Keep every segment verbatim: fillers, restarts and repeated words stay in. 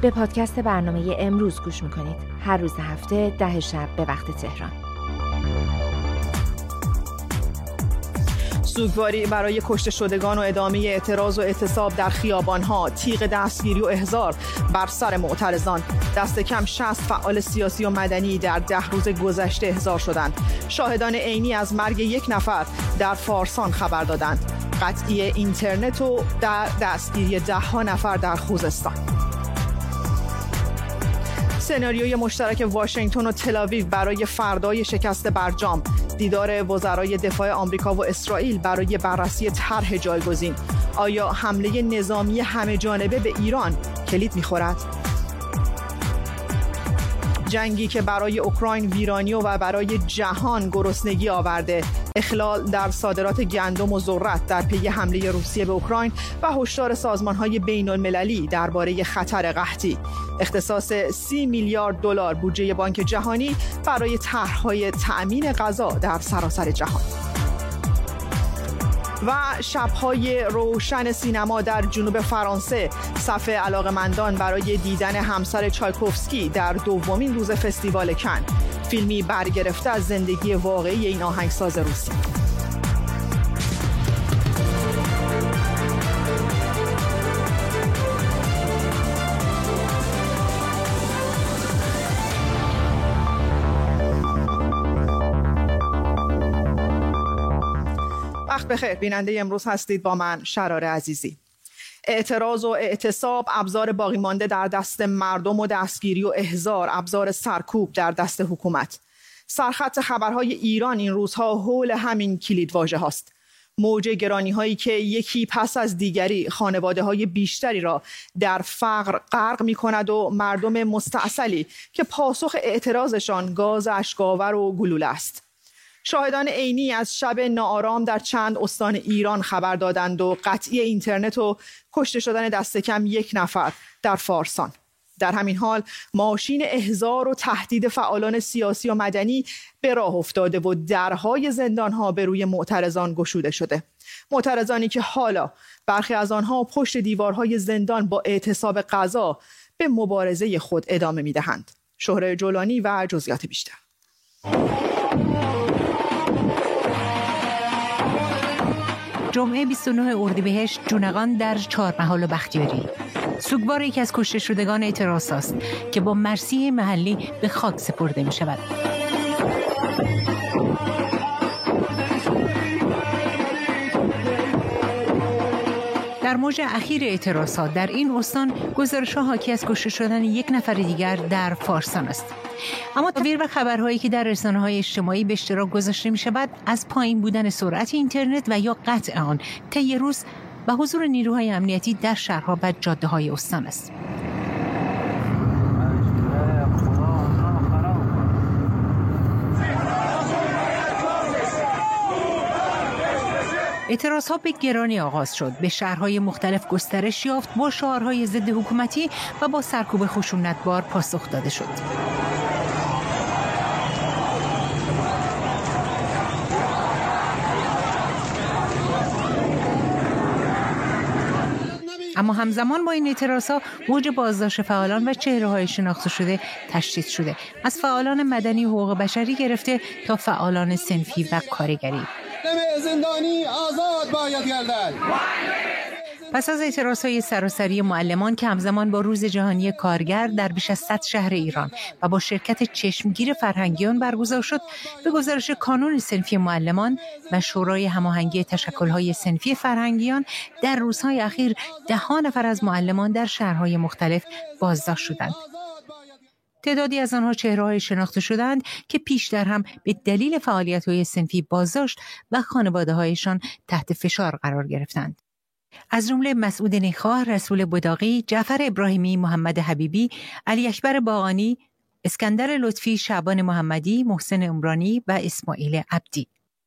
به پادکست برنامه امروز گوش میکنید. هر روز هفته ده شب به وقت تهران. سوگواری برای کشته شدگان و ادامه اعتراض و اعتصاب در خیابان‌ها، تیغ دستگیری و احضار بر سر معترضان. دست کم شصت فعال سیاسی و مدنی در ده روز گذشته احضار شدند. شاهدان عینی از مرگ یک نفر در فارسان خبر دادند. قطعی اینترنت و در دستگیری ده ها نفر در خوزستان. سناریوی مشترک واشنگتن و تل‌آویو برای فردای شکست برجام. دیدار وزرای دفاع آمریکا و اسرائیل برای بررسی طرح جایگزین. آیا حمله نظامی همه جانبه به ایران کلید می‌خورد؟ جنگی که برای اوکراین ویرانی و برای جهان گرسنگی آورده. اخلال در صادرات گندم و ذرت در پی حمله روسیه به اوکراین و هشدار سازمان‌های بین‌المللی درباره خطر قحطی. اختصاص سی میلیارد دلار بودجه بانک جهانی برای طرح‌های تأمین غذا در سراسر جهان. و شب‌های روشن سینما در جنوب فرانسه. صف علاقه‌مندان برای دیدن همسر چایکوفسکی در دومین روز فستیوال کن. فیلمی برگرفته از زندگی واقعی این آهنگساز روسی. وقت بخیر، بیننده امروز هستید با من شراره عزیزی. اعتراض و اعتصاب ابزار باقی مانده در دست مردم و دستگیری و احضار ابزار سرکوب در دست حکومت. سرخط خبرهای ایران این روزها حول همین کلیدواژه هاست. موج گرانی هایی که یکی پس از دیگری خانواده های بیشتری را در فقر غرق می کند و مردم مستعسلی که پاسخ اعتراضشان گاز اشک‌آور و گلوله است. شاهدان عینی از شب ناآرام در چند استان ایران خبر دادند و قطعی اینترنت و کشته شدن دست کم یک نفر در فارسان. در همین حال ماشین احضار و تهدید فعالان سیاسی و مدنی به راه افتاده و درهای زندانها به روی معترضان گشوده شده. معترضانی که حالا برخی از آنها پشت دیوارهای زندان با اعتصاب غذا به مبارزه خود ادامه می‌دهند. شهره جولانی و جزئیات بیشتر. جمعه بیست و نه اردیبهشت جونقان در چهارمحال و بختیاری. سوگوار یکی از کشته شدگان اعتراض است که با مرثیه محلی به خاک سپرده می شود. در موج اخیر اعتراضات در این استان گزارش‌ها حاکی از کشته شدن یک نفر دیگر در فارسان است. اما تصویر و خبرهایی که در رسانه‌های اجتماعی به اشتراک گذاشته می‌شود از پایین بودن سرعت اینترنت و یا قطع آن طی روز و حضور نیروهای امنیتی در شهرها و جاده‌های استان است. اعتراضها به گرانی آغاز شد، به شهرهای مختلف گسترش یافت، با شعارهای ضد حکومتی و با سرکوب خشونتبار پاسخ داده شد. اما همزمان با این اعتراضها موج بازداشت فعالان و چهره‌های شناخته شده تشدید شده، از فعالان مدنی و حقوق بشری گرفته تا فعالان صنفی و کارگری. زندانی آزاد باید گردد. پس از اعتراضهای سراسری معلمان که همزمان با روز جهانی کارگر در بیش از صد شهر ایران و با شرکت چشمگیر فرهنگیان برگزار شد، به گزارش کانون صنفی معلمان و شورای هماهنگی تشکل‌های صنفی فرهنگیان در روزهای اخیر ده ها نفر از معلمان در شهرهای مختلف بازداشت شدند. تعدادی از آنها چهره‌های شناخته شدند که پیشتر هم به دلیل فعالیت‌های صنفی بازداشت و خانواده‌هایشان تحت فشار قرار گرفتند. از جمله مسعود نیخواه، رسول بداقی، جعفر ابراهیمی، محمد حبیبی، علی اکبر باغانی، اسکندر لطفی، شعبان محمدی، محسن عمرانی و اسماعیل عبدی.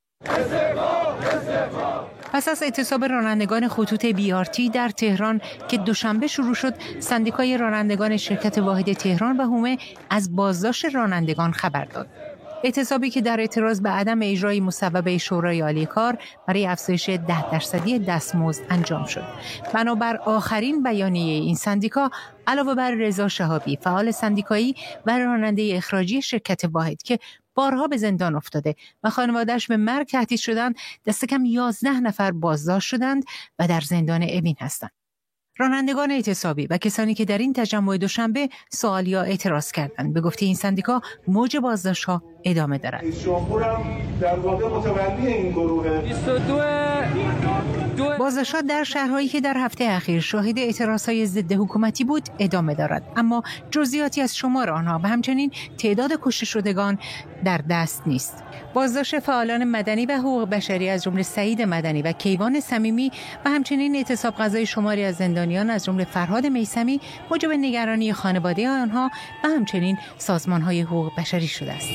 پس از اعتصاب رانندگان خطوط بی آر تی در تهران که دوشنبه شروع شد، سندیکای رانندگان شرکت واحد تهران و هومه از بازداشت رانندگان خبر داد. اعتصابی که در اعتراض به عدم اجرای مصوبه شورای عالی کار برای افزایش ده درصدی دستمزد انجام شد. بنابر آخرین بیانیه این سندیکا، علاوه بر رضا شهابی، فعال سندیکایی و راننده اخراجی شرکت واحد که بارها به زندان افتاده و خانواده‌اش به مرگ تهدید شدند، دست کم یازده نفر بازداشت شدند و در زندان اوین هستند. رانندگان اعتصابی و کسانی که در این تجمع دوشنبه سوال یا اعتراض کردند به گفته این سندیکا، موج بازداشت‌ها ادامه دارد. جمهورم در واقع متولی این گروه بازداشت‌ها در شهرهایی که در هفته اخیر شاهد اعتراضهای ضد حکومتی بود ادامه دارد، اما جزئیاتی از شمار آنها و همچنین تعداد کشته شدگان در دست نیست. بازداشت فعالان مدنی و حقوق بشری از جمله سعید مدنی و کیوان صمیمی و همچنین اعتصاب غذای شماری از زندانیان از جمله فرهاد میثمی موجب نگرانی خانواده آنها و همچنین سازمان‌های حقوق بشری شده است.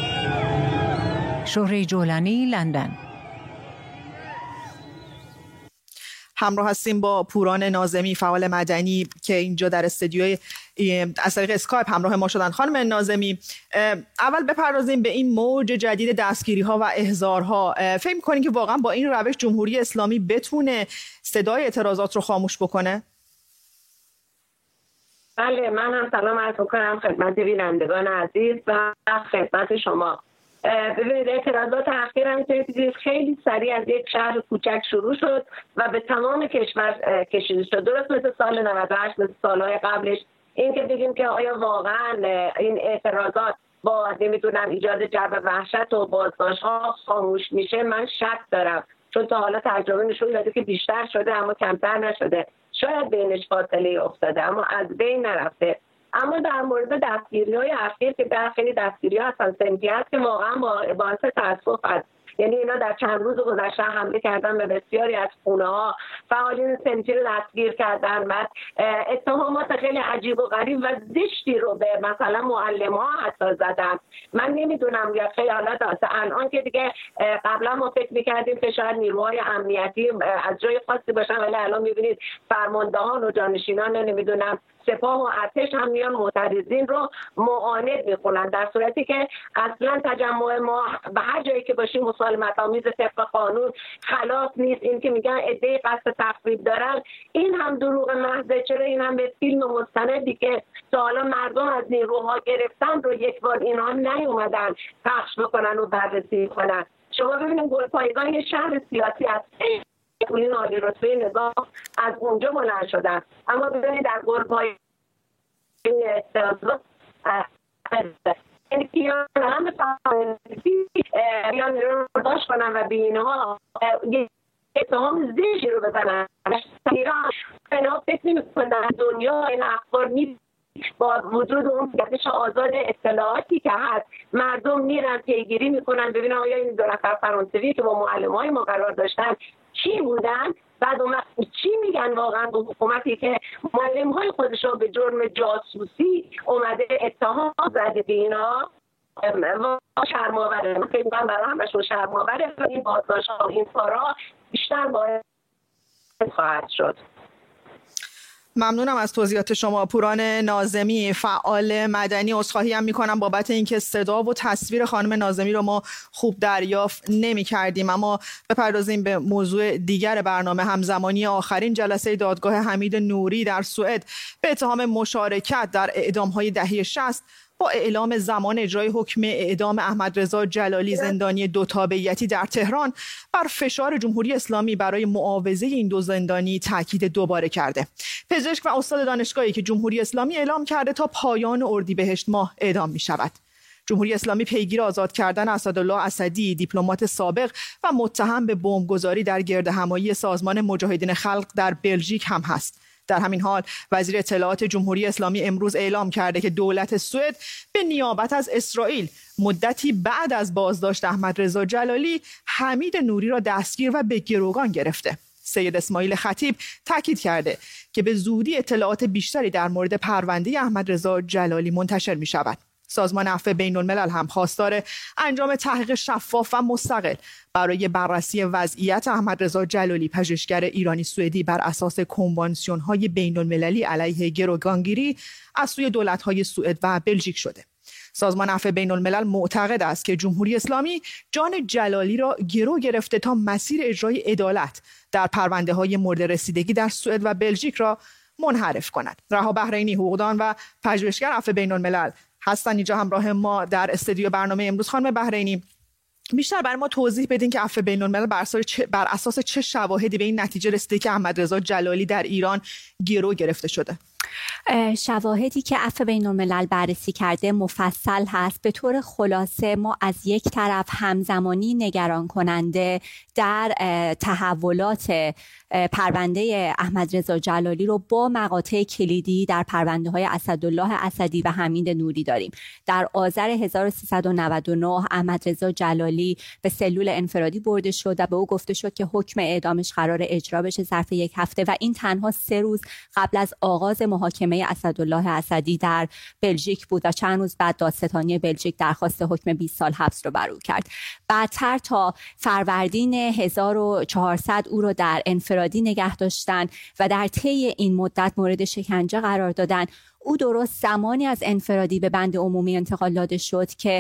شهره جولانی، لندن. همراه هستیم با پوران ناظمی، فعال مدنی که اینجا در استودیوی از طریق اسکایپ همراه ما شدن. خانم ناظمی، اول بپردازیم به این موج جدید دستگیری‌ها و احضارها. فکر می‌کنید که واقعا با این روش جمهوری اسلامی بتونه صدای اعتراضات رو خاموش بکنه؟ بله، من هم سلام عرض می‌کنم خدمت بینندگان عزیز و خدمت شما. ببینید، اعتراضات اخیر هم میتونید خیلی سریع از یک شهر کوچک شروع شد و به تمام کشور کشیده شد، درست مثل سال نود و هشت، مثل سالهای قبلش. این که بگیم که آیا واقعا این اعتراضات با نمیدونم ایجاد جو وحشت و بازداشت‌ها خاموش میشه، من شک دارم، چون تا حالا تجربه نشون داده که بیشتر شده اما کمتر نشده. شاید بینش فاصله افتاده اما از بین نرفته. اما در مورد دستگیری‌های اخیر که در خیلی دستگیری‌ها هستن صنفی هست که واقعا باعث تأسف است. یعنی اینا در چند روز گذشته حمله کردن به بسیاری از خونه‌ها، فعالین صنفی رو دستگیر کردن و اتهامات خیلی عجیب و غریب و زشتی رو به مثلا معلم‌ها حتی زدن. من نمیدونم یا خیالات هست الان که دیگه، قبلا ما فکر می‌کردیم که شاید نیروهای امنیتی از جای خاصی باشن، ولی الان می‌بینید فرماندهان و جانشینان نمیدونم سپاه و ارتش هم میان معترضین رو معاند میخونن، در صورتی که اصلا تجمع ما به هر جایی که باشیم مسالمت آمیز طبق قانون خلاف نیست. این که میگن عده‌ای قصد تخریب دارن، این هم دروغ محضه. چرا این هم به فیلم مستندی که تا حالا مردم از نیروها گرفتن رو یک بار اینها نیومدن پخش بکنن و بررسی کنن. شما ببینید گلپایگان یه شهر سیاسی است، این عالی رتبه نظام از اونجا بلند شدن، اما ببینید در گلپای این اعتراضات این که هم بیان رو برداشت کنن و به اینها اتهام زشتی رو بزنن. ایران اینا فکر نمی‌کنن دنیا این اخبار نیست. با وجود اون گردش آزاد اطلاعاتی که هست، مردم میرن پیگیری میکنن ببینن آیا این دو نفر فرانسوی که با معلمای ما قرار داشتن چی بودن، بعد اون چی میگن واقعا به حکومتی که معلم‌های خودش رو به جرم جاسوسی اومده اتهام زده به اینا. شرم‌آوره، من فکر می‌کنم برای همشون شرم‌آوره. این بازداشت‌ها و این کارا بیشتر باید خواهد شد. ممنونم از توضیحات شما. پوران ناظمی، فعال مدنی. عذرخواهی هم میکنم بابت اینکه صدا و تصویر خانم ناظمی رو ما خوب دریافت نمی کردیم. اما بپردازیم به موضوع دیگر برنامه. همزمانی آخرین جلسه دادگاه حمید نوری در سوئد به اتهام مشارکت در اعدام‌های دهه شصت با اعلام زمان اجرای حکم اعدام احمد رضا جلالی زندانی دو تابعیتی در تهران بر فشار جمهوری اسلامی برای معاوضه این دو زندانی تاکید دوباره کرده. پزشک و استاد دانشگاهی که جمهوری اسلامی اعلام کرده تا پایان اردیبهشت ماه اعدام می شود. جمهوری اسلامی پیگیر آزاد کردن اسدالله اسدی، دیپلمات سابق و متهم به بمبگذاری در گردهمایی سازمان مجاهدین خلق در بلژیک هم هست. در همین حال وزیر اطلاعات جمهوری اسلامی امروز اعلام کرده که دولت سوئد به نیابت از اسرائیل مدتی بعد از بازداشت احمد رضا جلالی حمید نوری را دستگیر و به گروگان گرفته. سید اسماعیل خطیب تاکید کرده که به زودی اطلاعات بیشتری در مورد پرونده احمد رضا جلالی منتشر می شود. سازمان عفو بین الملل هم خواستار انجام تحقیق شفاف و مستقل برای بررسی وضعیت احمد رضا جلالی، پژوهشگر ایرانی سوئدی، بر اساس کنوانسیون‌های بین المللی علیه گروگانگیری از سوی دولت‌های سوئد و بلژیک شده. سازمان عفو بین الملل معتقد است که جمهوری اسلامی جان جلالی را گرو گرفته تا مسیر اجرای عدالت در پرونده های مورد رسیدگی در سوئد و بلژیک را منحرف کند. رها بحرینی، حقوقدان و پژوهشگر عفو بین الملل هستن اینجا همراه ما در استودیو برنامه امروز. خانم بحرینی، بیشتر برای ما توضیح بدین که عفو بین الملل بر, بر اساس چه شواهدی به این نتیجه رسیده که احمدرضا جلالی در ایران گرو گرفته شده؟ شواهدی که عفو بین الملل بررسی کرده مفصل هست. به طور خلاصه ما از یک طرف همزمانی نگران کننده در تحولات پرونده احمدرضا جلالی رو با مقاطع کلیدی در پرونده های اسدالله اسدی و حمید نوری داریم. در آذر هزار و سیصد و نود و نه احمدرضا جلالی به سلول انفرادی برده شد و به او گفته شد که حکم اعدامش قرار اجرا بشه ظرف یک هفته و این تنها سه روز قبل از آغاز محاکمه اسدالله اسدی در بلژیک بود و چند روز بعد دادستانی بلژیک درخواست حکم بیست سال حبس رو بر او کرد. بعدتر تا فروردین هزار و چهارصد او رو در انفرادی نگه داشتن و در طی این مدت مورد شکنجه قرار دادن. او درست زمانی از انفرادی به بند عمومی انتقال داده شد که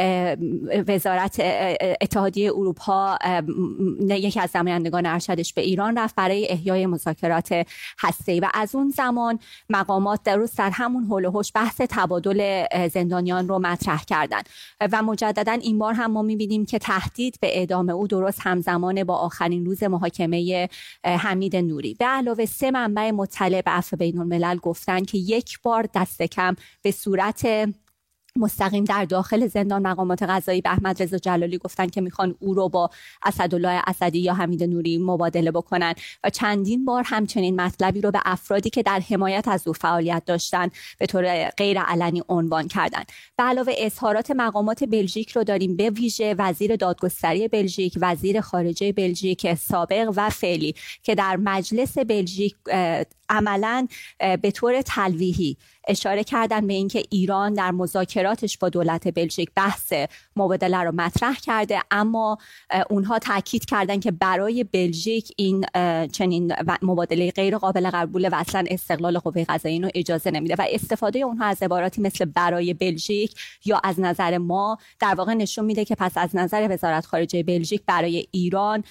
وزارت اتحادیه اروپا یکی از نمایندگان ارشدش به ایران رفت برای احیای مذاکرات هسته‌ای و از اون زمان مقامات درست در همون حول و حوش بحث تبادل زندانیان رو مطرح کردند و مجددا این بار هم ما می‌بینیم که تهدید به اعدام او درست همزمان با آخرین روز محاکمه حمید نوری. به علاوه سه منبع مطلع به عفو بین الملل گفتن که یک بار دست کم به صورت مستقیم در داخل زندان مقامات قضایی به احمدرضا جلالی گفتن که میخوان او رو با اسدالله اسدی یا حمید نوری مبادله بکنن و چندین بار همچنین مطلبی رو به افرادی که در حمایت از او فعالیت داشتن به طور غیر علنی عنوان کردن. به علاوه اظهارات مقامات بلژیک رو داریم، به ویژه وزیر دادگستری بلژیک، وزیر خارجه بلژیک سابق و فعلی که در مجلس بلژیک عملاً به طور تلویحی اشاره کردن به اینکه ایران در مذاکراتش با دولت بلژیک بحث مبادله رو مطرح کرده، اما اونها تاکید کردن که برای بلژیک این چنین مبادله غیر قابل قبول و اصلا استقلال قوه قضاییه رو اجازه نمیده و استفاده اونها از عباراتی مثل برای بلژیک یا از نظر ما در واقع نشون میده که پس از نظر وزارت خارجه بلژیک برای ایران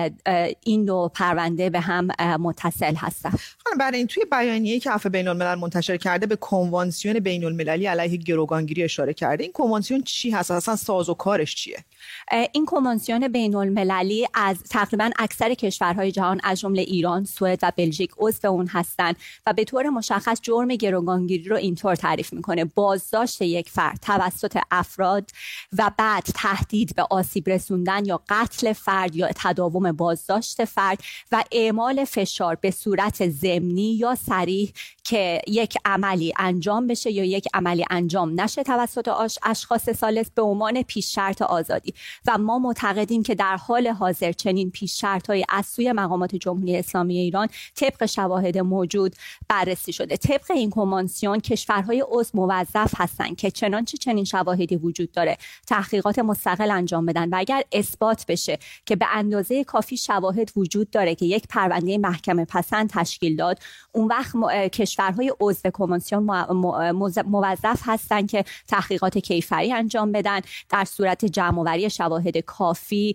این دو پرونده به هم متصل هستن. برای این توی بیانیه‌ای که عفو بین الملل منتشر کرده به کنوانسیون بین المللی علیه گروگانگیری اشاره کرده. این کنوانسیون چی هست؟ اصلا ساز و کارش چیه؟ این کنوانسیون بین المللی از تقریبا اکثر کشورهای جهان از جمله ایران، سوئد و بلژیک عضو اون هستند و به طور مشخص جرم گروگانگیری رو اینطور تعریف میکنه: بازداشت یک فرد توسط افراد و بعد تهدید به آسیب رسوندن یا قتل فرد یا تداوم بازداشت فرد و اعمال فشار به صورت ضمنی یا صریح که یک عملی انجام بشه یا یک عملی انجام نشه توسط اشخاص ثالث به عنوان پیش شرط آزادی. و ما معتقدیم که در حال حاضر چنین پیش شرط‌های از سوی مقامات جمهوری اسلامی ایران طبق شواهد موجود بررسی شده. طبق این کنوانسیون کشورهای عضو موظف هستند که چنانچه چنین شواهدی وجود داره تحقیقات مستقل انجام بدن و اگر اثبات بشه که به اندازه کافی شواهد وجود داره که یک پرونده محکمه پسند تشکیل داد، اون وقت م... کشورهای عضو کنوانسیون موظف هستند که تحقیقات کیفری انجام بدن، در صورت جمع‌آوری شواهد کافی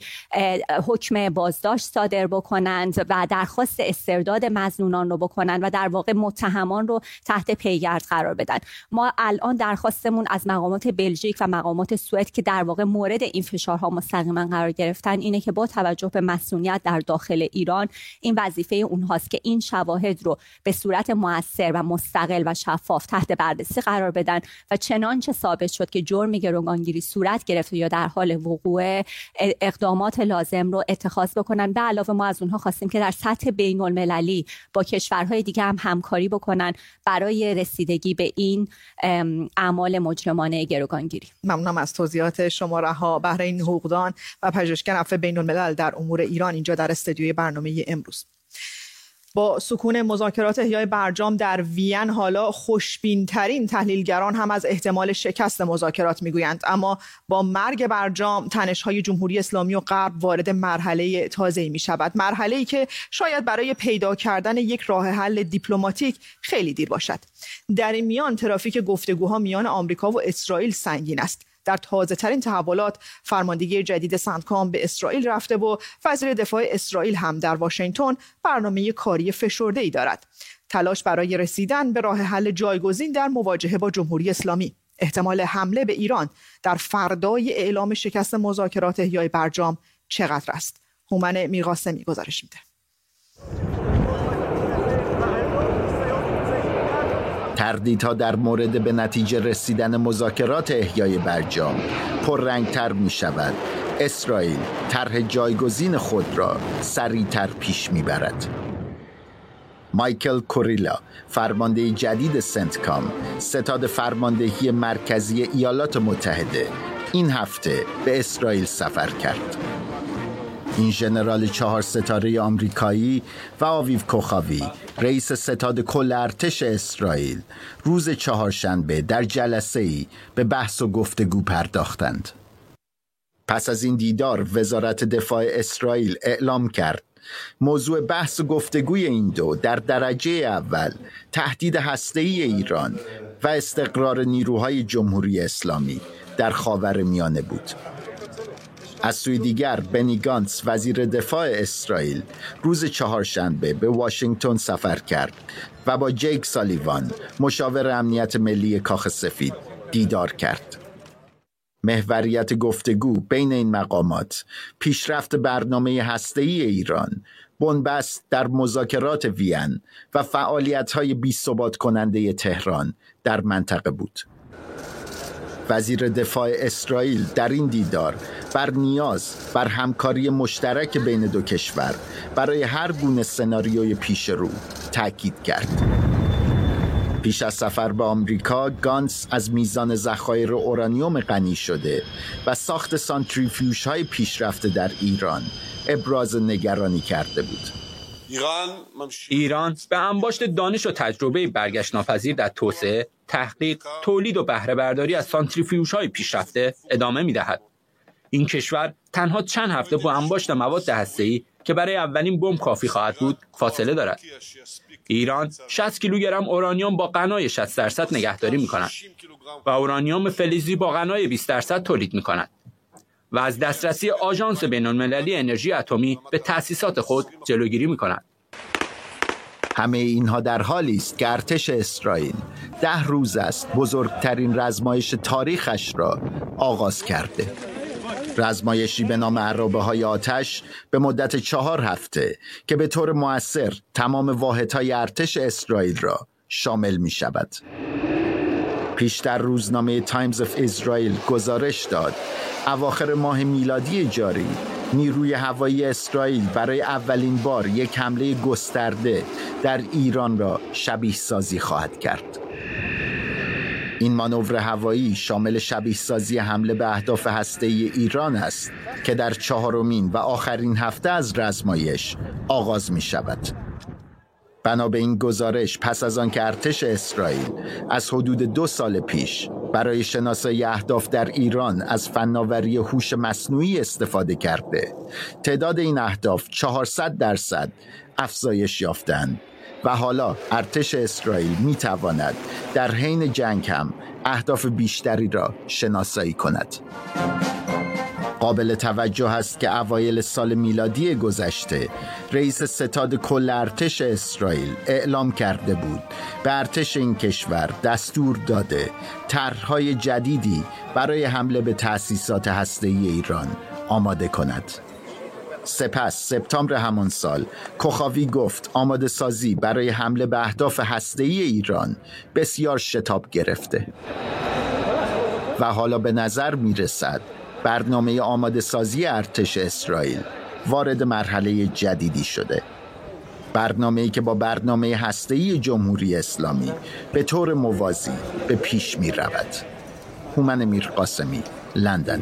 حکم بازداشت صادر بکنند و درخواست استرداد مظنونان رو بکنند و در واقع متهمان رو تحت پیگرد قرار بدن. ما الان درخواستمون از مقامات بلژیک و مقامات سوئد که در واقع مورد این فشارها مستقیما قرار گرفتن اینه که با توجه به مسئولیت در داخل ایران این وظیفه اونهاست که این شواهد رو به صورت مؤثر و مستقل و شفاف تحت بررسی قرار بدن و چنانچه ثابت شد که جرم گروگانگیری صورت گرفته یا در حال وقوع اقدامات لازم رو اتخاذ بکنن. به علاوه ما از اونها خواستیم که در سطح بین المللی با کشورهای دیگه هم همکاری بکنن برای رسیدگی به این اعمال مجرمانه گروگانگیری. ممنونم از توضیحات شما. رها بحرینی، حقوقدان و پژوهشگر عفو بین الملل در امور ایران اینجا در استودیوی برنامه امروز. با سکون مذاکرات احیای برجام در وین حالا خوشبین‌ترین تحلیلگران هم از احتمال شکست مذاکرات میگویند، اما با مرگ برجام تنش‌های جمهوری اسلامی و غرب وارد مرحله تازه‌ای می‌شود، مرحله‌ای که شاید برای پیدا کردن یک راه حل دیپلماتیک خیلی دیر باشد. در این میان ترافیک گفتگوها میان آمریکا و اسرائیل سنگین است. در تازه ترین تحولات فرماندهی جدید سنتکام به اسرائیل رفته و وزیر دفاع اسرائیل هم در واشنگتن برنامه کاری فشرده‌ای دارد. تلاش برای رسیدن به راه حل جایگزین در مواجهه با جمهوری اسلامی. احتمال حمله به ایران در فردای اعلام شکست مذاکرات احیای برجام چقدر است؟ هومن میرقاسمی گزارش میده. تردیدها در مورد به نتیجه رسیدن مذاکرات احیای برجام پررنگتر می شود. اسرائیل طرح جایگزین خود را سریعتر پیش می برد. مایکل کوریلا، فرمانده جدید سنتکام، ستاد فرماندهی مرکزی ایالات متحده، این هفته به اسرائیل سفر کرد. این ژنرال چهار ستاره آمریکایی و آویو کوخاوی، رئیس ستاد کل ارتش اسرائیل، روز چهارشنبه در جلسه‌ای به بحث و گفتگو پرداختند. پس از این دیدار وزارت دفاع اسرائیل اعلام کرد موضوع بحث و گفتگوی این دو در درجه اول تهدید هسته‌ای ایران و استقرار نیروهای جمهوری اسلامی در خاورمیانه بود. از سوی دیگر بنی گانتس، وزیر دفاع اسرائیل، روز چهارشنبه به واشنگتن سفر کرد و با جیک سالیوان، مشاور امنیت ملی کاخ سفید، دیدار کرد. محوریت گفتگو بین این مقامات پیشرفت برنامه هسته‌ای ایران، بنبست در مذاکرات وین و فعالیت‌های بی‌ثبات کننده تهران در منطقه بود. وزیر دفاع اسرائیل در این دیدار بر نیاز بر همکاری مشترک بین دو کشور برای هر گونه سناریوی پیش رو تاکید کرد. پیش از سفر به آمریکا، گانتس از میزان ذخایر اورانیوم غنی شده و ساخت سانتریفیوژهای پیشرفته در ایران ابراز نگرانی کرده بود. ایران به انباشت دانش و تجربه برگشت ناپذیر در توسعه، تحقیق، تولید و بهره برداری از سانتریفیوژهای پیشرفته ادامه می‌دهد. این کشور تنها چند هفته با انباشت مواد هسته‌ای که برای اولین بمب کافی خواهد بود فاصله دارد. ایران شصت کیلوگرم اورانیوم با غنای شصت درصد نگهداری می‌کند و اورانیوم فلزی با غنای بیست درصد تولید می‌کند و از دسترسی آژانس بین‌المللی انرژی اتمی به تأسیسات خود جلوگیری می‌کند. همه اینها در حالی است که ارتش اسرائیل ده روز است بزرگترین رزمایش تاریخش را آغاز کرده. رزمایشی به نام عرابه‌های آتش به مدت چهار هفته که به طور مؤثر تمام واحدهای ارتش اسرائیل را شامل می شود. پیشتر روزنامه تایمز اف اسرائیل گزارش داد اواخر ماه میلادی جاری نیروی هوایی اسرائیل برای اولین بار یک حمله گسترده در ایران را شبیه سازی خواهد کرد. این مانور هوایی شامل شبیه سازی حمله به اهداف هسته‌ای ایران است که در چهارمین و آخرین هفته از رزمایش آغاز می شود. بنا به این گزارش، پس از آن که ارتش اسرائیل از حدود دو سال پیش برای شناسایی اهداف در ایران از فناوری هوش مصنوعی استفاده کرده، تعداد این اهداف چهارصد درصد افزایش یافتند و حالا ارتش اسرائیل می تواند در حین جنگ هم اهداف بیشتری را شناسایی کند. قابل توجه است که اوایل سال میلادی گذشته رئیس ستاد کل ارتش اسرائیل اعلام کرده بود به ارتش این کشور دستور داده طرح‌های جدیدی برای حمله به تأسیسات هسته‌ای ایران آماده کند. سپس سپتامبر همان سال کوخاوی گفت آماده سازی برای حمله به اهداف هسته‌ای ایران بسیار شتاب گرفته و حالا به نظر می رسد برنامه آماده سازی ارتش اسرائیل وارد مرحله جدیدی شده. برنامه‌ای که با برنامه هسته‌ای جمهوری اسلامی به طور موازی به پیش می رود. هومن میرقاسمی، لندن.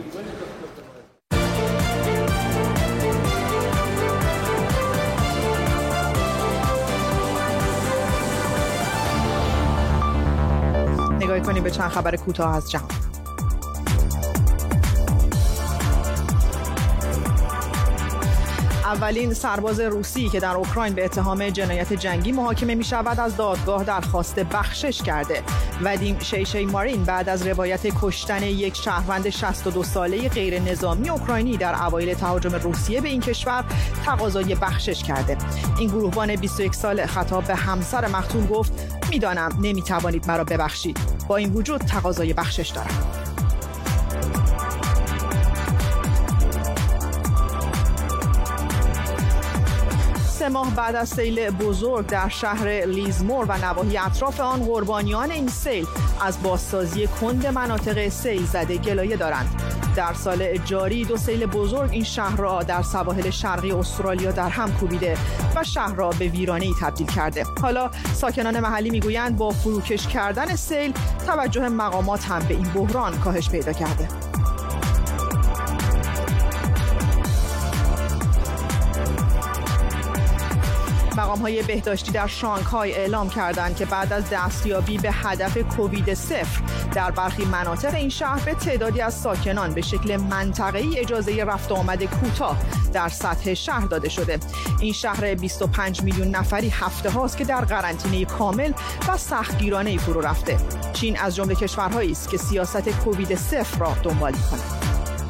نگاهی کنیم به چند خبر کوتاه از جهان. اولین سرباز روسی که در اوکراین به اتهام جنایت جنگی محاکمه می شود از دادگاه درخواست بخشش کرده. ودیم شیشی مارین بعد از روایت کشتن یک شهروند شصت و دو ساله غیر نظامی اوکراینی در اوایل تهاجم روسیه به این کشور تقاضای بخشش کرده. این گروهبان بیست و یک ساله خطاب به همسر مقتول گفت میدانم نمی توانید مرا ببخشید، با این وجود تقاضای بخشش دارم. سه ماه بعد از سیل بزرگ در شهر لیزمور و نواحی اطراف آن، قربانیان این سیل از بازسازی کند مناطق سیل زده گلایه دارند. در سال جاری دو سیل بزرگ این شهر را در سواحل شرقی استرالیا در هم کوبیده و شهر را به ویرانه‌ای تبدیل کرده. حالا ساکنان محلی میگویند با فروکش کردن سیل توجه مقامات هم به این بحران کاهش پیدا کرده. مقام‌های بهداشتی در شانگهای اعلام کردند که بعد از دستیابی به هدف کووید صفر در برخی مناطق این شهر به تعدادی از ساکنان به شکل منطقه‌ای اجازه رفت و آمد کوتاه در سطح شهر داده شده. این شهر بیست و پنج میلیون نفری هفته هاست که در قرنطینه کامل و سختگیرانه‌ای فرو رفته. چین از جمله کشورهایی است که سیاست کووید صفر را دنبال می‌کند.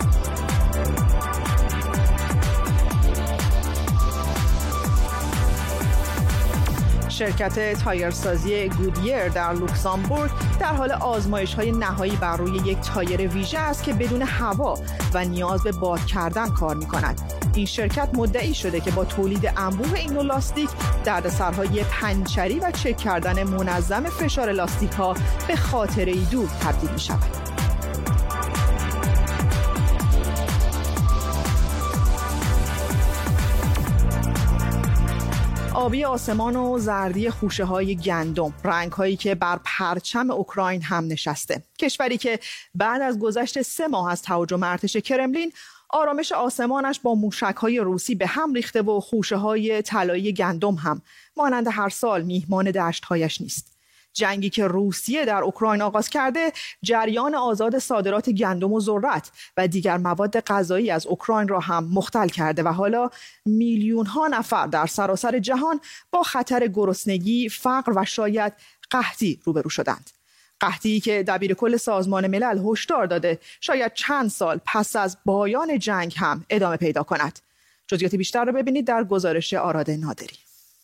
شرکت تایرسازی گودیر در لوکزامبورگ در حال آزمایش‌های نهایی بر روی یک تایر ویژه است که بدون هوا و نیاز به باد کردن کار می‌کند. این شرکت مدعی شده که با تولید انبوه این نوع لاستیک دردسرهای پنچری و چک کردن منظم فشار لاستیک‌ها به خاطره‌ای دور تبدیل می‌شود. آبی آسمان و زردی خوشه های گندم، رنگ هایی که بر پرچم اوکراین هم نشسته. کشوری که بعد از گذشت سه ماه از تهاجم ارتش کرملین آرامش آسمانش با موشک های روسی به هم ریخته و خوشه های طلایی گندم هم مانند هر سال میهمان دشت هایش نیست. جنگی که روسیه در اوکراین آغاز کرده، جریان آزاد صادرات گندم و ذرت و دیگر مواد غذایی از اوکراین را هم مختل کرده و حالا میلیون ها نفر در سراسر جهان با خطر گرسنگی، فقر و شاید قحطی روبرو شدند. قحطی که دبیرکل سازمان ملل هشدار داده شاید چند سال پس از پایان جنگ هم ادامه پیدا کند. جزئیات بیشتر را ببینید در گزارش آراد نادری.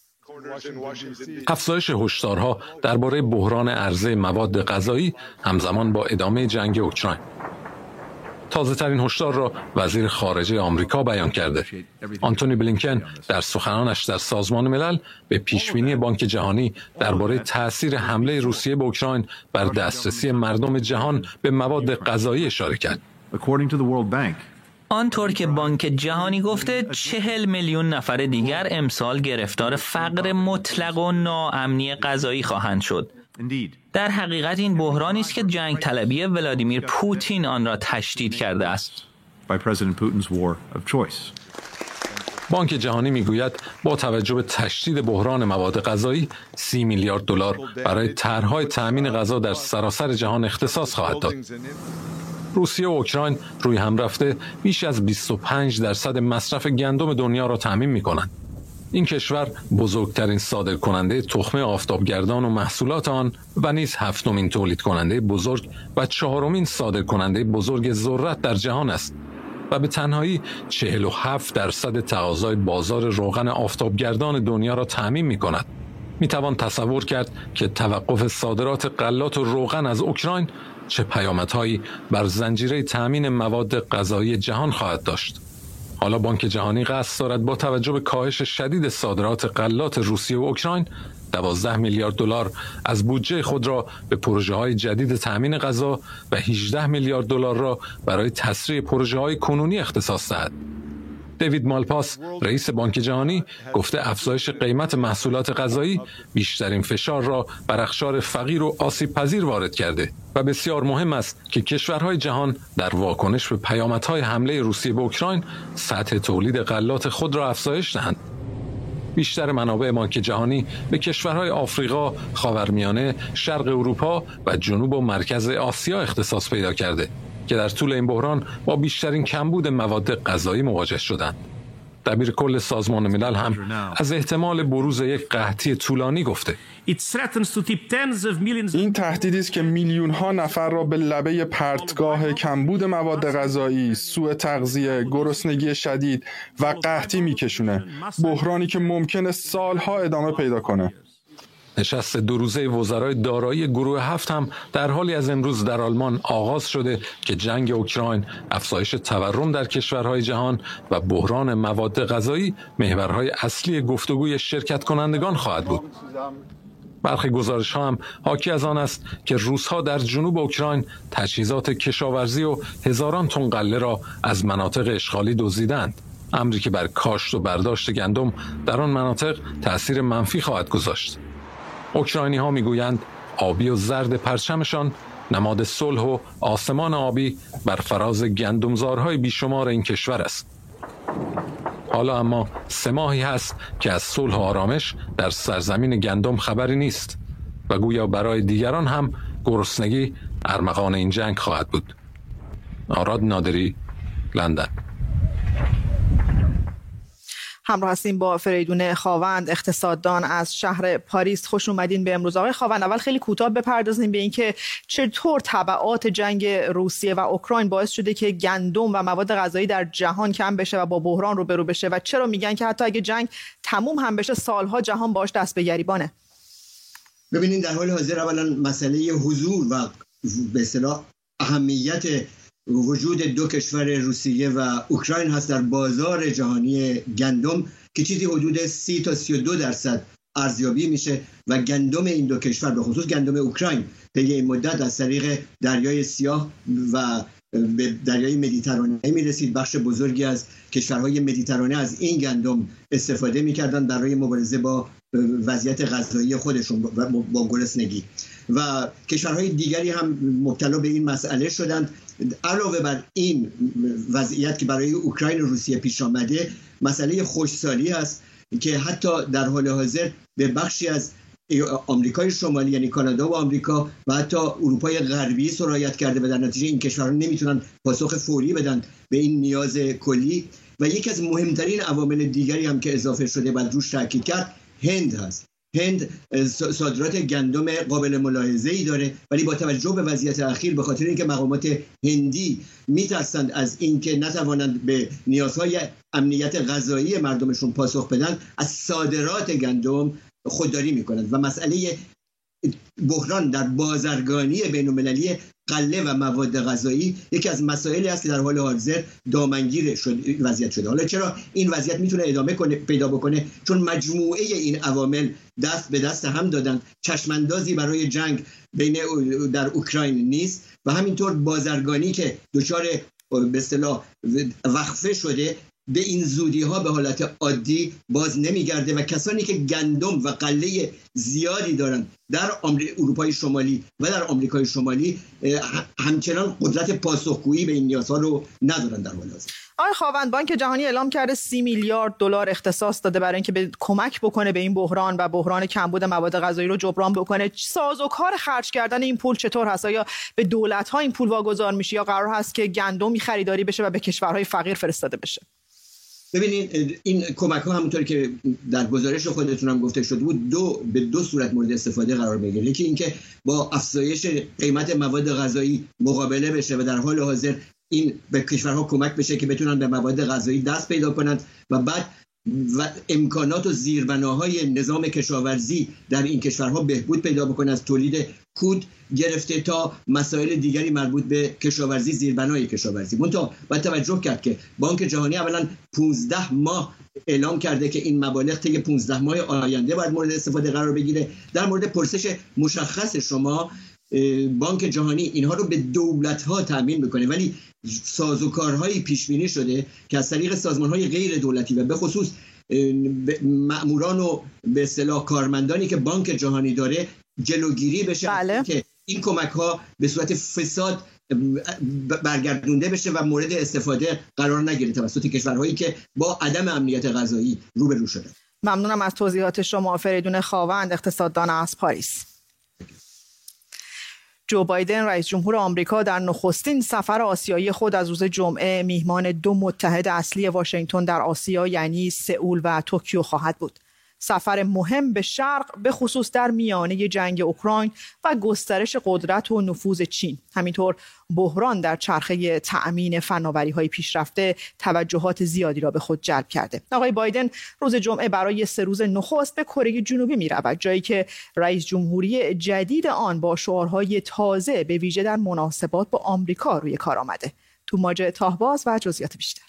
افزایش هشدارها درباره بحران عرضه مواد غذایی همزمان با ادامه جنگ اوکراین. تازه ترین هشدار را وزیر خارجه آمریکا بیان کرده. آنتونی بلینکن در سخنانش در سازمان ملل به پیشبینی بانک جهانی درباره تأثیر حمله روسیه به اوکراین بر دسترسی مردم جهان به مواد غذایی اشاره کرد. آنطور که بانک جهانی گفته چهل میلیون نفر دیگر امسال گرفتار فقر مطلق و ناامنی غذایی خواهند شد. در حقیقت این بحرانی است که جنگ طلبی ولادیمیر پوتین آن را تشدید کرده است. بانک جهانی میگوید با توجه به تشدید بحران مواد غذایی سی میلیارد دلار برای طرح‌های تأمین غذا در سراسر جهان اختصاص خواهد داد. روسیه و اوکراین روی هم رفته بیش از بیست و پنج درصد مصرف گندم دنیا را تامین می‌کنند. این کشور بزرگترین صادرکننده تخم آفتابگردان و محصولات آن و نیز هفتمین تولید کننده بزرگ و چهارمین صادرکننده بزرگ ذرت در جهان است و به تنهایی چهل و هفت درصد تقاضای بازار روغن آفتابگردان دنیا را تامین می‌کند. می‌توان تصور کرد که توقف صادرات غلات و روغن از اوکراین چه پیامدهایی بر زنجیره تأمین مواد غذایی جهان خواهد داشت. حالا بانک جهانی قصد دارد با توجه به کاهش شدید صادرات غلات روسیه و اوکراین دوازده میلیارد دلار از بودجه خود را به پروژه‌های جدید تأمین غذا و هجده میلیارد دلار را برای تسریع پروژه‌های کنونی اختصاص دهد. دیوید مالپاس رئیس بانک جهانی گفته افزایش قیمت محصولات غذایی بیشترین فشار را بر اقشار فقیر و آسیب پذیر وارد کرده و بسیار مهم است که کشورهای جهان در واکنش به پیامدهای حمله روسیه به اوکراین سطح تولید غلات خود را افزایش دهند. بیشتر منابع بانک جهانی به کشورهای آفریقا، خاورمیانه، شرق اروپا و جنوب و مرکز آسیا اختصاص پیدا کرده که در طول این بحران با بیشترین کمبود مواد غذایی مواجه شدند. دبیر کل سازمان ملل هم از احتمال بروز یک قحطی طولانی گفته. این تهدیدی است که میلیون ها نفر را به لبه پرتگاه کمبود مواد غذایی، سوء تغذیه، گرسنگی شدید و قحطی میکشونه. بحرانی که ممکنه سالها ادامه پیدا کنه. نشست دو روزه وزرای دارایی گروه هفت هم در حالی از امروز در آلمان آغاز شده که جنگ اوکراین، افزایش تورم در کشورهای جهان و بحران مواد غذایی محورهای اصلی گفتگوی شرکت کنندگان خواهد بود. برخی گزارش‌ها هم حاکی از آن است که روس‌ها در جنوب اوکراین تجهیزات کشاورزی و هزاران تن غله را از مناطق اشغالی دزدیدند، امری که بر کاشت و برداشت گندم در آن مناطق تأثیر منفی خواهد گذاشت. اوکراینی ها میگویند آبی و زرد پرچمشان نماد صلح و آسمان آبی بر فراز گندمزارهای بیشمار این کشور است. حالا اما سه ماهی هست که از صلح و آرامش در سرزمین گندم خبری نیست و گویا برای دیگران هم گرسنگی ارمغان این جنگ خواهد بود. آراد نادری، لندن. همراه هستیم با فریدون خاوند، اقتصاددان از شهر پاریس. خوش اومدین به امروز. آقای خاوند، اول خیلی کوتاه بپردازیم به اینکه چطور تبعات جنگ روسیه و اوکراین باعث شده که گندم و مواد غذایی در جهان کم بشه و با بحران روبرو بشه و چرا میگن که حتی اگه جنگ تموم هم بشه سالها جهان باش دست به گریبانه. ببینید در حال حاضر اولا مسئله حضور و به اصطلاح اهمیت وجود دو کشور روسیه و اوکراین هست در بازار جهانی گندم که چیزی حدود سی تا سی و دو درصد ارزیابی میشه و گندم این دو کشور به خصوص گندم اوکراین طی این مدت از طریق دریای سیاه و به دریای مدیترانه میرسید. بخش بزرگی از کشورهای مدیترانه از این گندم استفاده میکردن برای مبارزه با وضعیت غذایی خودشون و با گرسنگی و کشورهای دیگری هم مبتلا به این مسئله شدند. علاوه بر این وضعیت که برای اوکراین و روسیه پیش آمده، مسئله خشکسالی است که حتی در حال حاضر به بخشی از آمریکای شمالی یعنی کانادا و آمریکا و حتی اروپای غربی سرایت کرده و در نتیجه این کشورها نمیتونن پاسخ فوری بدن به این نیاز کلی. و یکی از مهمترین عوامل دیگری هم که اضافه شده و روش تاکید کرد هند هست. هند صادرات گندم قابل ملاحظه‌ای داره، ولی با توجه به وضعیت اخیر به خاطر اینکه مقامات هندی میترسند از اینکه نتوانند به نیازهای امنیت غذایی مردمشون پاسخ بدن، از صادرات گندم خودداری میکنند و مسئله بحران در بازرگانی بین‌المللی غله و مواد غذایی یکی از مسائلی است که در حال حاضر دامنگیر شد وضعیت شده. حالا چرا این وضعیت میتونه ادامه کنه پیدا بکنه؟ چون مجموعه این عوامل دست به دست هم دادن. چشماندازی برای جنگ بین در اوکراین نیست و همینطور بازرگانی که دچار به اصطلاح وقفه شده به این زودی ها به حالت عادی باز نمیگرده و کسانی که گندم و غله زیادی دارن در اروپای شمالی و در آمریکای شمالی همچنان قدرت پاسخگویی به این نیازها رو ندارن در حال حاضر. آقای خاوند، بانک جهانی اعلام کرده سی میلیارد دلار اختصاص داده برای اینکه به کمک بکنه به این بحران و بحران کمبود مواد غذایی رو جبران بکنه. سازوکار خرج کردن این پول چطور هست؟ یا به دولت ها این پول واگذار میشه یا قرار هست که گندمی خریداری بشه و به کشورهای فقیر فرستاده بشه؟ ببینید این کمک ها همونطور که در گزارش خودتون هم گفته شده بود دو به دو صورت مورد استفاده قرار میگیره. یکی اینکه با افزایش قیمت مواد غذایی مقابله بشه و در حال حاضر این به کشورها کمک بشه که بتونن به مواد غذایی دست پیدا کنند و بعد و امکانات و زیربناهای نظام کشاورزی در این کشورها بهبود پیدا بکنه، از تولید کود گرفته تا مسائل دیگری مربوط به کشاورزی، زیربنای کشاورزی. منتها باید توجه کرد که بانک جهانی اولا پانزده ماه اعلام کرده که این مبالغ طی پانزده ماه آینده باید مورد استفاده قرار بگیره. در مورد پرسش مشخص شما، بانک جهانی اینها رو به دولت‌ها تأمین میکنه، ولی سازوکارهایی پیش بینی شده که از طریق سازمان‌های غیر دولتی و به خصوص مأموران و به اصطلاح کارمندانی که بانک جهانی داره جلوگیری بشه بله. که این کمک‌ها به صورت فساد برگردونده بشه و مورد استفاده قرار نگیره توسط کشورهایی که با عدم امنیت غذایی روبرو شدن. ممنونم از توضیحات شما. فریدون خاوند، اقتصاددان از پاریس. جو بایدن رئیس جمهور آمریکا در نخستین سفر آسیایی خود از روز جمعه میهمان دو متحد اصلی واشنگتن در آسیا یعنی سئول و توکیو خواهد بود. سفر مهم به شرق به خصوص در میانه جنگ اوکراین و گسترش قدرت و نفوذ چین، همینطور بحران در چرخه تأمین فناوری‌های پیشرفته توجهات زیادی را به خود جلب کرده. آقای بایدن روز جمعه برای سه روز نخست به کره جنوبی می‌رود، جایی که رئیس جمهوری جدید آن با شعارهای تازه به ویژه در مناسبات با آمریکا روی کار آمده. توماج تاهباز و جزئیات بیشتر.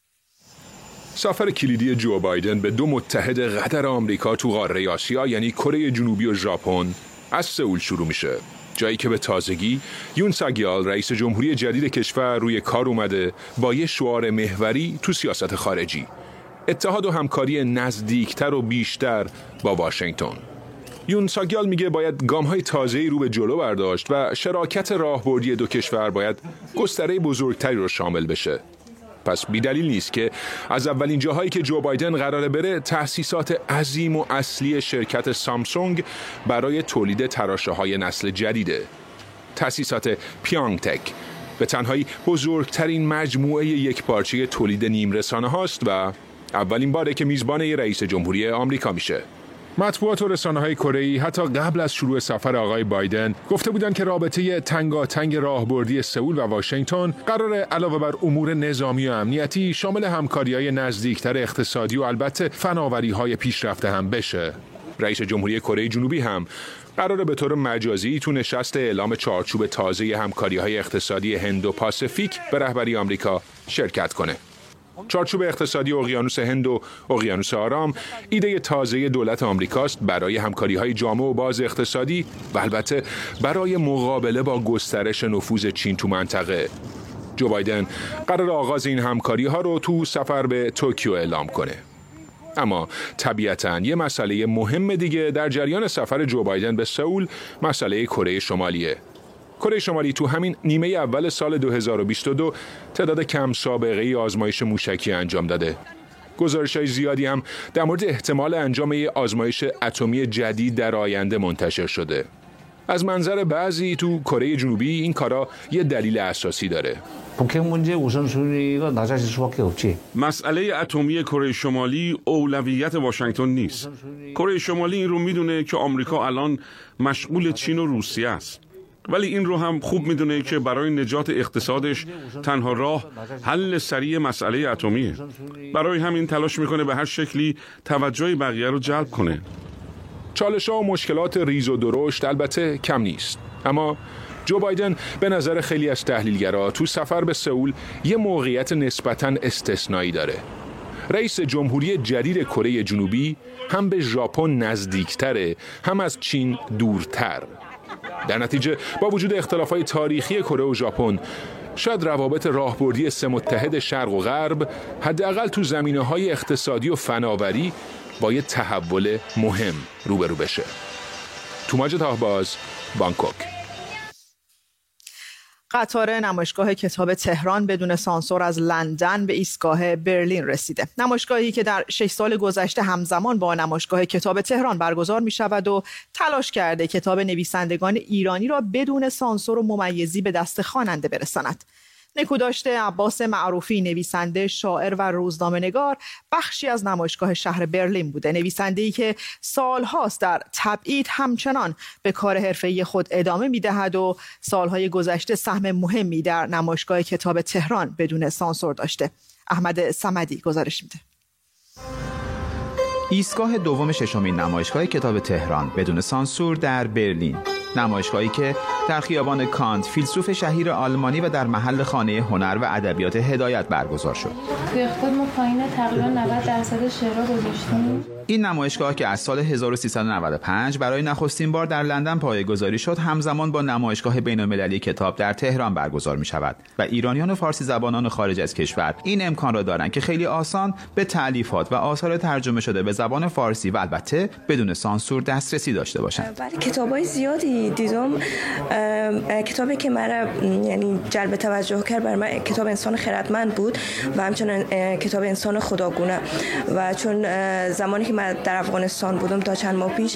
سفر کلیدی جو بایدن به دو متحد قطر آمریکا تو قاره آسیا یعنی کره جنوبی و ژاپن از سئول شروع میشه، جایی که به تازگی یون ساگیال رئیس جمهوری جدید کشور روی کار اومده با یه شعار محوری تو سیاست خارجی: اتحاد و همکاری نزدیکتر و بیشتر با واشنگتن. یون ساگیال میگه باید گام‌های تازه‌ای رو به جلو برداشت و شراکت راهبردی دو کشور باید گستره بزرگتری رو شامل بشه. پس بی‌دلیل نیست که از اولین جاهایی که جو بایدن قراره بره تأسیسات عظیم و اصلی شرکت سامسونگ برای تولید تراشه‌های نسل جدیده. تأسیسات پیانگ تک به تنهایی بزرگترین مجموعه یکپارچه تولید نیمرسانه هاست و اولین باره که میزبان رئیس جمهوری آمریکا میشه. مطبوعات و رسانه‌های کره‌ای حتی قبل از شروع سفر آقای بایدن گفته بودند که رابطه تنگاتنگ راهبردی سئول و واشنگتن قرار علاوه بر امور نظامی و امنیتی شامل همکاری‌های نزدیکتر اقتصادی و البته فناوری‌های پیشرفته هم بشه. رئیس جمهوری کره جنوبی هم قراره به طور مجازی تو نشست اعلام چارچوب تازه همکاری‌های اقتصادی هند و پاسیفیک به رهبری آمریکا شرکت کنه. چارچوب اقتصادی اقیانوس هند و اقیانوس آرام ایده تازه دولت آمریکاست برای همکاری‌های جامع و باز اقتصادی و البته برای مقابله با گسترش نفوذ چین تو منطقه. جو بایدن قرار آغاز این همکاری‌ها رو تو سفر به توکیو اعلام کنه. اما طبیعتاً یه مسئله مهم دیگه در جریان سفر جو بایدن به سئول مسئله کره شمالیه. کره شمالی تو همین نیمه اول سال دو هزار و بیست و دو تعداد کم سابقه آزمایش موشکی انجام داده. گزارش‌های زیادی هم در مورد احتمال انجام یه آزمایش اتمی جدید در آینده منتشر شده. از منظر بعضی تو کره جنوبی این کارا یه دلیل اساسی داره. مسئله اتمی کره شمالی اولویت واشنگتن نیست. کره شمالی این رو میدونه که آمریکا الان مشغول چین و روسیه است. ولی این رو هم خوب میدونه که برای نجات اقتصادش تنها راه حل سریع مسئله اتمیه. برای همین تلاش میکنه به هر شکلی توجه بقیه رو جلب کنه. چالش‌ها و مشکلات ریز و درشت البته کم نیست، اما جو بایدن به نظر خیلی از تحلیلگرا تو سفر به سئول یه موقعیت نسبتاً استثنایی داره. رئیس جمهوری جدید کره جنوبی هم به ژاپن نزدیکتره، هم از چین دورتر. در نتیجه با وجود اختلافات تاریخی کره و ژاپن، شاید روابط راهبردی سه متحد شرق و غرب حداقل تو زمینه‌های اقتصادی و فناوری با یه تحول مهم روبرو بشه. توماج تاهباز، بانکوک. قطار نمایشگاه کتاب تهران بدون سانسور از لندن به ایستگاه برلین رسیده. نمایشگاهی که در شش سال گذشته همزمان با نمایشگاه کتاب تهران برگزار می شود و تلاش کرده کتاب نویسندگان ایرانی را بدون سانسور و ممیزی به دست خواننده برساند. نکوداشت عباس معروفی، نویسنده، شاعر و روزنامه‌نگار، بخشی از نمایشگاه شهر برلین بوده. نویسنده‌ای که سالهاست در تبعید همچنان به کار حرفه‌ای خود ادامه می‌دهد و سالهای گذشته سهم مهمی در نمایشگاه کتاب تهران بدون سانسور داشته. احمد صمدی گزارش میده. ایستگاه دوم ششمین نمایشگاه کتاب تهران بدون سانسور در برلین، نمایشگاهی که در خیابان کانت فیلسوف شهیر آلمانی و در محل خانه هنر و ادبیات هدایت برگزار شد. به خود ما پایین تقریبا نود درصد شعرها گذاشتیم. این نمایشگاه که از سال هزار و سیصد و نود و پنج برای نخستین بار در لندن پایه‌گذاری شد، همزمان با نمایشگاه بین‌المللی کتاب در تهران برگزار می‌شود و ایرانیان و فارسی زبانان خارج از کشور این امکان را دارند که خیلی آسان به تألیفات و آثار ترجمه شده به زبان فارسی و البته بدون سانسور دسترسی داشته باشند. برای کتابای زیادی وقتی دیدم کتابی که مرا یعنی جلب توجه کرد بر من کتاب انسان خردمند بود و همچنین کتاب انسان خداگونه و چون زمانی که من در افغانستان بودم تا چند ماه پیش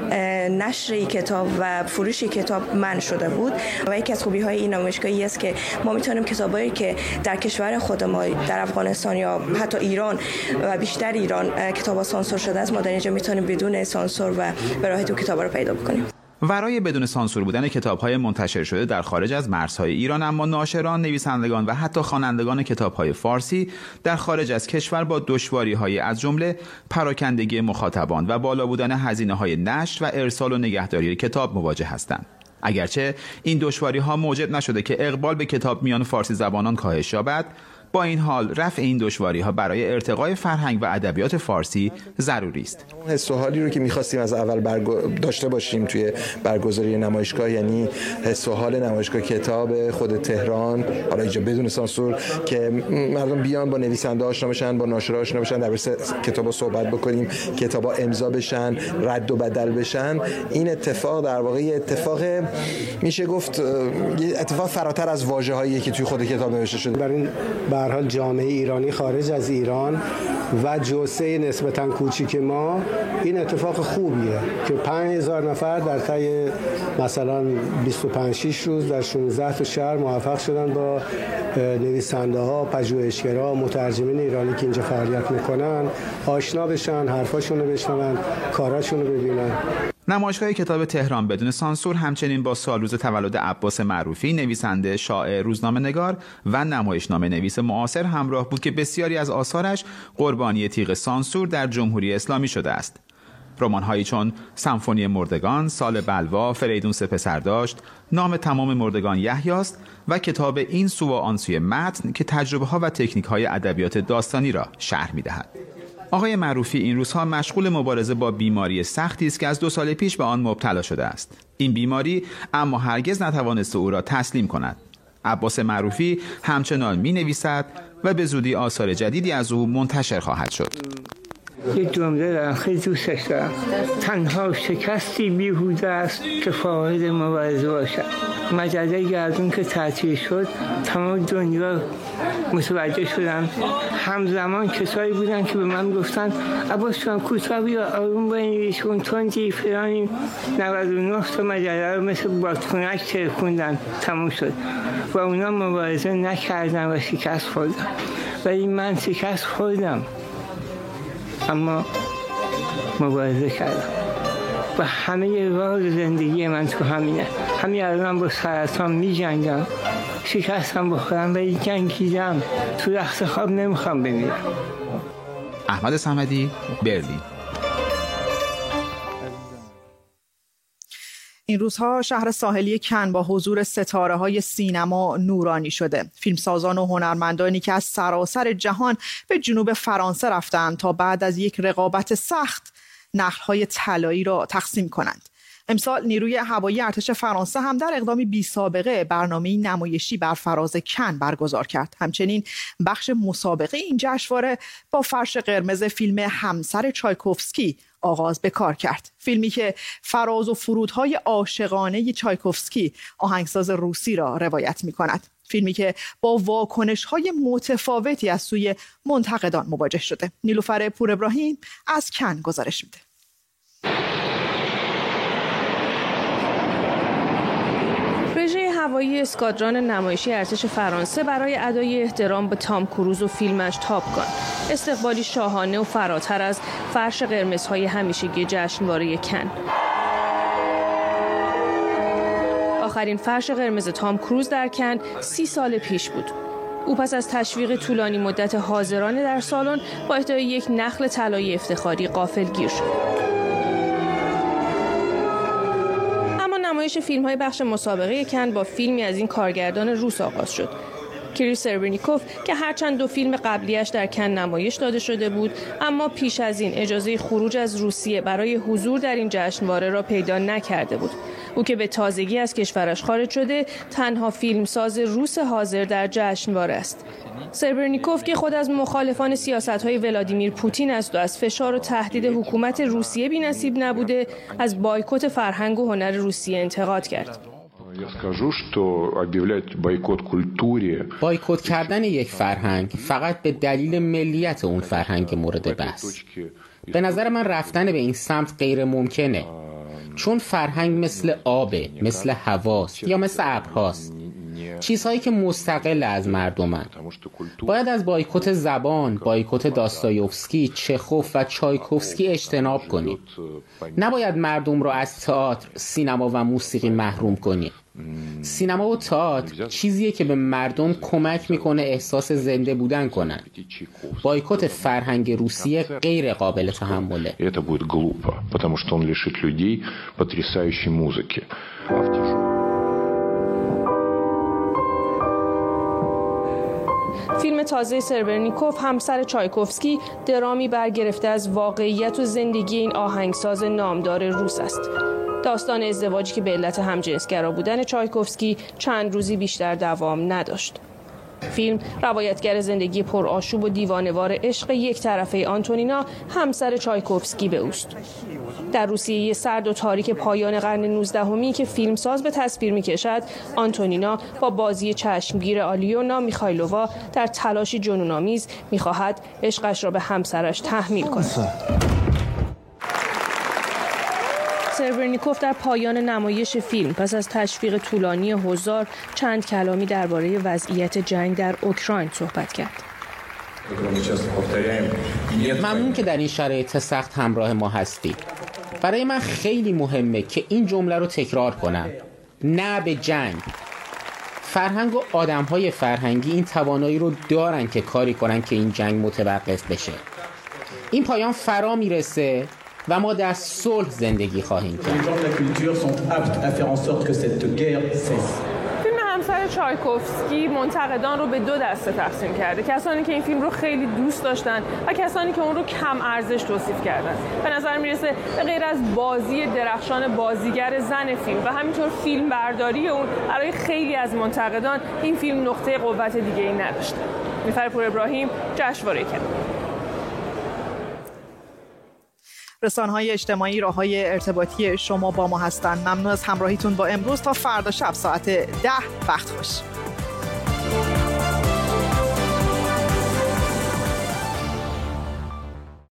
نشر کتاب و فروش کتاب منع شده بود و یکی از خوبی های این نمایشگاهی است که ما میتونیم کتابایی که در کشور خود ما در افغانستان یا حتی ایران و بیشتر ایران کتابا سانسور شده است، ما در اینجا میتونیم بدون سانسور و به راحتی تو کتابا رو پیدا بکنیم. ورای بدون سانسور بودن کتاب‌های منتشر شده در خارج از مرزهای ایران، اما ناشران، نویسندگان و حتی خوانندگان کتاب‌های فارسی در خارج از کشور با دشواری‌های از جمله پراکندگی مخاطبان و بالا بودن هزینه‌های نشر و ارسال و نگهداری کتاب مواجه هستند. اگرچه این دشواری‌ها موجب نشده که اقبال به کتاب میان فارسی زبانان کاهش یابد، با این حال رفع این دشواری‌ها برای ارتقای فرهنگ و ادبیات فارسی ضروری است. حس و حالی رو که می‌خواستیم از اول برگو... داشته باشیم توی برگزاری نمایشگاه، یعنی حس و حال نمایشگاه کتاب خود تهران، حالا اینجا بدون سانسور، که مردم بیان با نویسنده آشنا بشن، با ناشرا آشنا بشن، در مورد کتابا صحبت بکنیم، کتابا امضا بشن، رد و بدل بشن. این اتفاق در واقع اتفاق میشه گفت یه اتفاق فراتر از واژه‌هایی که توی خود کتاب نوشته شده. برای به هر حال جامعه ایرانی خارج از ایران و جوسه نسبتاً کوچیک ما این اتفاق خوبیه که پنج هزار نفر در طی مثلا بیست و پنج شش روز در شانزده تا شهر موفق شدن با نویسنده ها، پژوهشگرا، مترجمین ایرانی که اینجا فعالیت میکنن آشنا بشن، حرفاشون رو بشنون، کاراشون رو ببینن. نمایشگاه کتاب تهران بدون سانسور همچنین با سالروز تولد عباس معروفی، نویسنده، شاعر، روزنامه‌نگار و نمایشنامه نویس معاصر همراه بود که بسیاری از آثارش قربانی تیغ سانسور در جمهوری اسلامی شده است. رمان‌هایی چون سمفونی مردگان، سال بلوا، فریدون سه پسر داشت، نام تمام مردگان یحیاست و کتاب این سو و آن سوی متن که تجربه‌ها و تکنیک‌های ادبیات داستانی را شرح می‌دهد. آقای معروفی این روزها مشغول مبارزه با بیماری سختی است که از دو سال پیش به آن مبتلا شده است. این بیماری اما هرگز نتوانسته او را تسلیم کند. عباس معروفی همچنان می نویسد و به زودی آثار جدیدی از او منتشر خواهد شد. یک جمله دارم خیلی دوستش دارم: تنها شکستی بیهوده است که فاقد مبارزه باشد. مجله گردون که تعطیل شد تمام دنیا متوجه شدن. همزمان کسایی بودن که به من گفتن عباس جان کوتاه بیا، آروم بنویس، اون تندی فلانی. نود و نه تا مجله رو مثل بادکنک ترکوندن، تموم شد و اونا مبارزه نکردن و شکست خوردن، ولی من شکست خوردم اما مبارزه کردم و همه راه زندگی من تو همینه. همین الان با سرطان می جنگم، شکستم بخورم ولی جنگیدم، تو رخت خواب نمیخوام بمیرم. احمد صمدی، برلین. این روزها شهر ساحلی کن با حضور ستاره های سینما نورانی شده. فیلمسازان و هنرمندانی که از سراسر جهان به جنوب فرانسه رفتند تا بعد از یک رقابت سخت نخل‌های طلایی را تقسیم کنند. امسال نیروی هوایی ارتش فرانسه هم در اقدامی بی سابقه برنامه نمایشی بر فراز کن برگزار کرد. همچنین بخش مسابقه این جشنواره با فرش قرمز فیلم همسر چایکوفسکی آغاز به کار کرد. فیلمی که فراز و فرودهای عاشقانه چایکوفسکی آهنگساز روسی را روایت می کند. فیلمی که با واکنش‌های متفاوتی از سوی منتقدان مواجه شده. نیلوفر پور ابراهیم از کن گزارش میده. رژه هوایی اسکادران نمایشی ارتش فرانسه برای ادای احترام به تام کروز و فیلمش تاپگان استقبالی شاهانه و فراتر از فرش قرمزهای همیشگی جشنواره کن. آخرین فرش قرمز تام کروز در کن سی سال پیش بود. او پس از تشویق طولانی مدت حاضران در سالن با اهدای یک نخل طلایی افتخاری غافلگیر شد. نمایش فیلم‌های بخش مسابقه کن با فیلمی از این کارگردان روس آغاز شد. کیریل سربرنیکوف که هرچند دو فیلم قبلیش در کن نمایش داده شده بود، اما پیش از این اجازه خروج از روسیه برای حضور در این جشنواره را پیدا نکرده بود او که به تازگی از کشورش خارج شده تنها فیلمساز روس حاضر در جشنواره است. سربرنیکوف که خود از مخالفان سیاست‌های ولادیمیر پوتین است و از فشار و تهدید حکومت روسیه بی‌نصیب نبوده، از بایکوت فرهنگ و هنر روسیه انتقاد کرد. بایکوت کردن یک فرهنگ فقط به دلیل ملیت اون فرهنگ مورد بحث. به نظر من رفتن به این سمت غیر ممکنه، چون فرهنگ مثل آبه، مثل هواست یا مثل ابرهاست، چیزهایی که مستقل از مردمن. باید از بایکوت زبان، بایکوت داستایوفسکی، چخوف و چایکوفسکی اجتناب کنیم. نباید مردم رو از تئاتر، سینما و موسیقی محروم کنیم. سینما و تئاتر چیزیه که به مردم کمک میکنه احساس زنده بودن کنن. بایکوت فرهنگ روسیه غیر قابل تحمله. فیلم تازه سربرنیکوف، همسر چایکوفسکی، درامی برگرفته از واقعیت و زندگی این آهنگساز نامدار روس است. داستان ازدواجی که به علت همجنسگرا بودن چایکوفسکی چند روزی بیشتر دوام نداشت. فیلم روایتگر زندگی پرآشوب و دیوانه‌وار عشق یک طرفه آنتونینا، همسر چایکوفسکی، به اوست. در روسیه سرد و تاریک پایان قرن نوزدهمی که فیلمساز به تصویر می‌کشد، آنتونینا با بازی چشمگیر آلیونا میخایلووا در تلاشی جنون‌آمیز می‌خواهد عشقش را به همسرش تحمیل کند. سربرنیکوف در پایان نمایش فیلم پس از تشویق طولانی حضار چند کلامی درباره وضعیت جنگ در اوکراین صحبت کرد. ممنون که در این شرایط سخت همراه ما هستید. برای من خیلی مهمه که این جمله رو تکرار کنم: نه به جنگ. فرهنگ و آدم‌های فرهنگی این توانایی رو دارن که کاری کنن که این جنگ متوقف بشه. این پایان فرا میرسه و ما در صلح زندگی خواهیم کرد. فیلم همسر چایکوفسکی منتقدان رو به دو دسته تقسیم کرده: کسانی که این فیلم رو خیلی دوست داشتن و کسانی که اون رو کم ارزش توصیف کردن. به نظر میرسه به غیر از بازی درخشان بازیگر زن فیلم و همینطور فیلم برداری اون، برای خیلی از منتقدان این فیلم نقطه قوت دیگه ای نداشته. میفر پور ابراهیم، جشنواره کن. رسانه‌های اجتماعی راه‌های ارتباطی شما با ما هستند. ممنون از همراهیتون با امروز. تا فردا شب ساعت ده، وقت خوش.